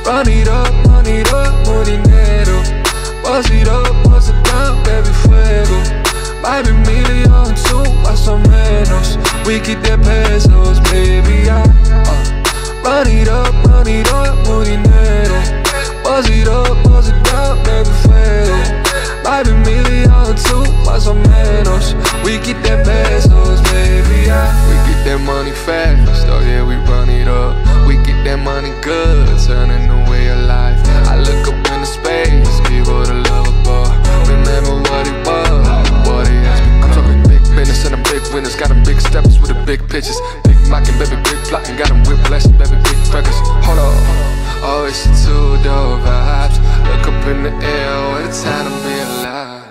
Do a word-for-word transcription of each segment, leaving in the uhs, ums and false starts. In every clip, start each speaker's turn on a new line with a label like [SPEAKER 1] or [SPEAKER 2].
[SPEAKER 1] Run it up, run it up, more dinero. Bust it up, bust it down, baby, fuego. Baby, million, two, más o menos. We keep the pesos, baby, yeah. uh. Run it up, run it up, more dinero. Bust it up, bust it down, baby, fuego. Baby, million, two, más o menos. We keep the pesos, baby, yeah. We get that money fast, oh yeah, we run it up. We get that money good, turning the way of life. I look up into space, people to love above. Remember what it was, what it has become. I'm talking big business and the big winners. Got them big steppers with the big pitches. Big mocking, baby, big flocking. Got them whip blessing, baby, big crackers. Hold up, oh, it's the two dope vibes. Look up in the air, what a time to be alive.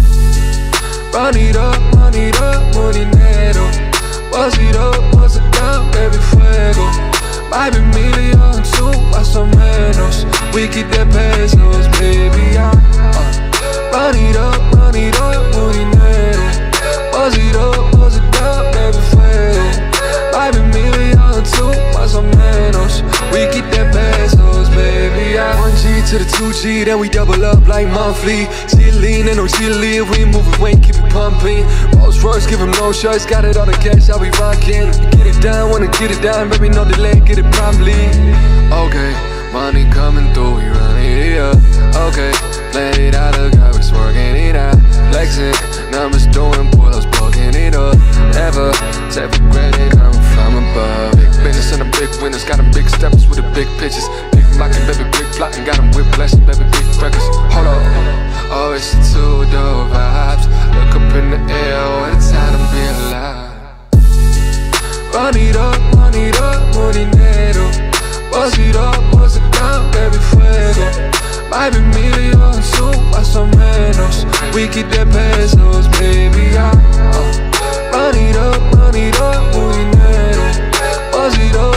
[SPEAKER 1] Run it up, run it up, more dinero. Bust it up, bust it down, baby, fuego. Baby, million, two, más o menos. We keep the pesos, baby, yeah. uh. Run it up, run it up, more dinero. Bust it up, bust it down, baby, fuego. Baby, million, two, más o menos. We keep the pesos, baby, yeah. One G to the two G, then we double up like monthly. See it lean, ain't no chili. If we move it, we ain't keep it pumping. Rolls Royce, give him no shirts. Got it all the cash, I'll be rocking. Get it down, wanna get it down. Baby, no delay, get it promptly. Okay, money coming through, we run it up. Okay, play it out, look how it's working it out. Flexing, numbers doing pull-ups, bugging it up. Never take for granted, I'm from above. Big business and the big winners. Got them big steppers with the big pitches. Big blocking, baby, big flocking. Got them whip blessing, baby, big crackers. Hold up, oh, it's the two dope vibes. Look up in the air, what a time to be alive. Run it up, run it up, more dinero. Bust it up, bust it down, baby, fuego. Baby, million, two, más o menos. We keep the pesos, baby, yeah. uh. Run it up, run it up, more dinero. Bust it up,